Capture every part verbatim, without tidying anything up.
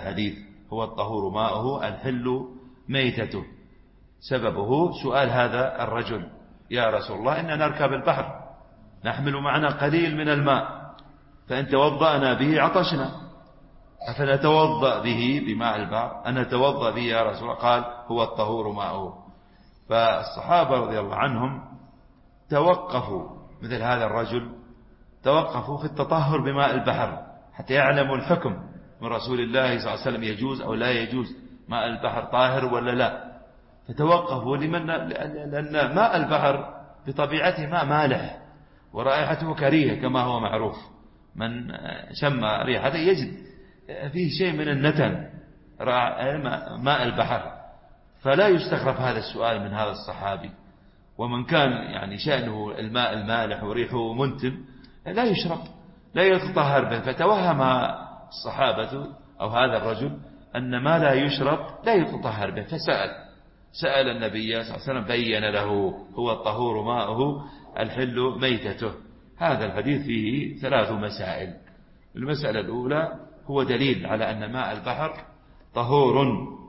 الحديث هو الطهور ماؤه الحل ميتته. سببه سؤال هذا الرجل: يا رسول الله إننا نركب البحر نحمل معنا قليل من الماء، فإن توضأنا به عطشنا، أفنتوضأ به بماء البحر؟ أن نتوضأ به يا رسول الله؟ قال: هو الطهور ماؤه. فالصحابة رضي الله عنهم توقفوا مثل هذا الرجل، توقفوا في التطهر بماء البحر حتى يعلموا الحكم من رسول الله صلى الله عليه وسلم، يجوز أو لا يجوز، ماء البحر طاهر ولا لا. فتوقفوا لمن لأن ماء البحر بطبيعته ماء مالح ورائحته كريهة كما هو معروف، من شم ريحته يجد فيه شيء من النتن ماء البحر. فلا يستغرب هذا السؤال من هذا الصحابي، ومن كان يعني شأنه الماء المالح وريحه منتن لا يشرب لا يتطهر به. فتوهم الصحابة أو هذا الرجل أن ما لا يشرب لا يتطهر به، فسأل سأل النبي صلى الله عليه وسلم بين له: هو الطهور ماؤه الحل ميتته. هذا الحديث فيه ثلاث مسائل. المسألة الأولى هو دليل على أن ماء البحر طهور،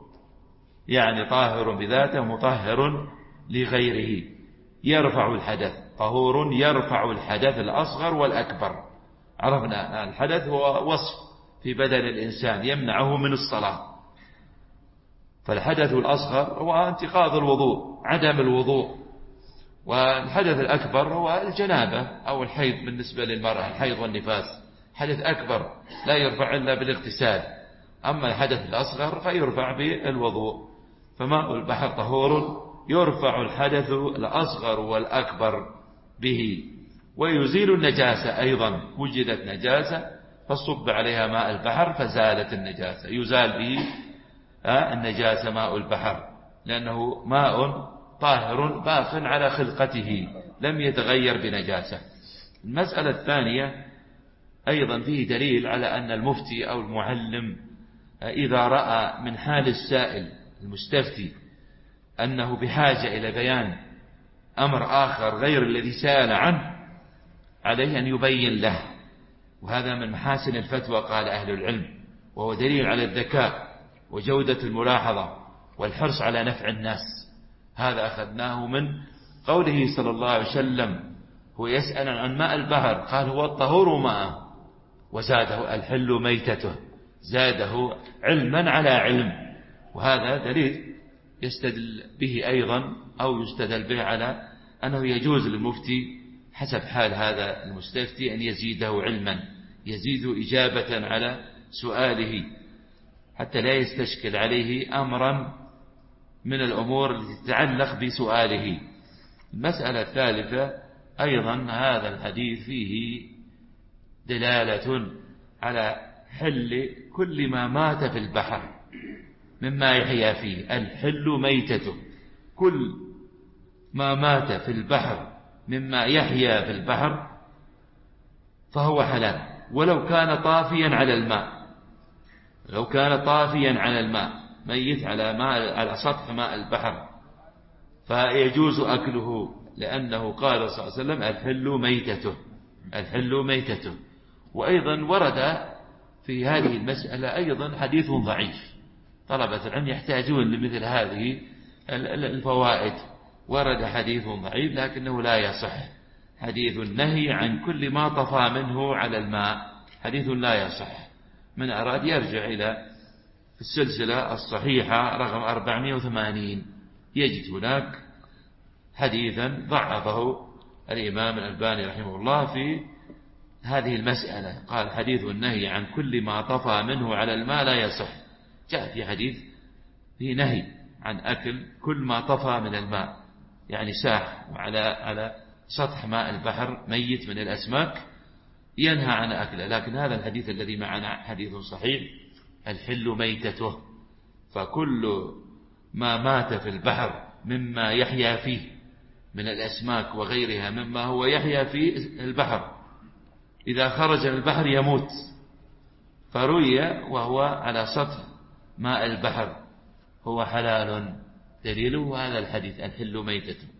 يعني طاهر بذاته مطهر لغيره، يرفع الحدث، طهور يرفع الحدث الأصغر والأكبر. عرفنا الحدث هو وصف في بدن الإنسان يمنعه من الصلاة، فالحدث الأصغر هو انتقاض الوضوء، عدم الوضوء، والحدث الأكبر هو الجنابة أو الحيض بالنسبة للمرأة، الحيض والنفاس حدث أكبر لا يرفع إلا بالاغتسال، أما الحدث الأصغر فيرفع بالوضوء. فماء البحر طهور يرفع الحدث الأصغر والأكبر به، ويزيل النجاسة أيضا. وجدت نجاسة فصب عليها ماء البحر فزالت النجاسة، يزال به النجاسة ماء البحر، لأنه ماء طاهر باق على خلقته لم يتغير بنجاسة. المسألة الثانية أيضا فيه دليل على أن المفتي أو المعلم إذا رأى من حال السائل المستفتي أنه بحاجة إلى بيان أمر آخر غير الذي سأل عنه، عليه أن يبين له، وهذا من محاسن الفتوى قال أهل العلم، وهو دليل على الذكاء وجودة الملاحظة والحرص على نفع الناس. هذا أخذناه من قوله صلى الله عليه وسلم: هو يسأل عن ماء البحر قال: هو الطهور ماءه، وزاده الحل ميتته، زاده علما على علم. وهذا دليل يستدل به أيضا أو يستدل به على أنه يجوز للمفتي حسب حال هذا المستفتي أن يزيده علما، يزيد إجابة على سؤاله حتى لا يستشكل عليه أمرا من الأمور التي تتعلق بسؤاله. المسألة الثالثة أيضا هذا الحديث فيه دلالة على حل كل ما مات في البحر مما يحيا فيه، الحل ميتته، كل ما مات في البحر مما يحيا في البحر فهو حلال، ولو كان طافيا على الماء، لو كان طافيا على الماء ميت على ماء على سطح ماء البحر فيجوز أكله، لأنه قال صلى الله عليه وسلم: الحل ميتته، الحل ميتته. وأيضا ورد في هذه المسألة أيضا حديث ضعيف، طلبة العلم يحتاجون لمثل هذه الفوائد. ورد حديث ضعيف لكنه لا يصح، حديث النهي عن كل ما طفى منه على الماء، حديث لا يصح. من أراد يرجع إلى في السلسلة الصحيحة رقم أربعمائة وثمانين يجد هناك حديثا ضعفه الإمام الألباني رحمه الله في هذه المسألة، قال: حديث النهي عن كل ما طفى منه على الماء لا يصح. جاء في حديث في نهي عن أكل كل ما طفى من الماء، يعني ساح على على سطح ماء البحر ميت من الأسماك ينهى عن أكله. لكن هذا الحديث الذي معنا حديث صحيح، الحل ميتته، فكل ما مات في البحر مما يحيا فيه من الأسماك وغيرها مما هو يحيا في البحر إذا خرج من البحر يموت، فروي وهو على سطح ماء البحر هو حلال، دليله هذا الحديث: الحل ميتته.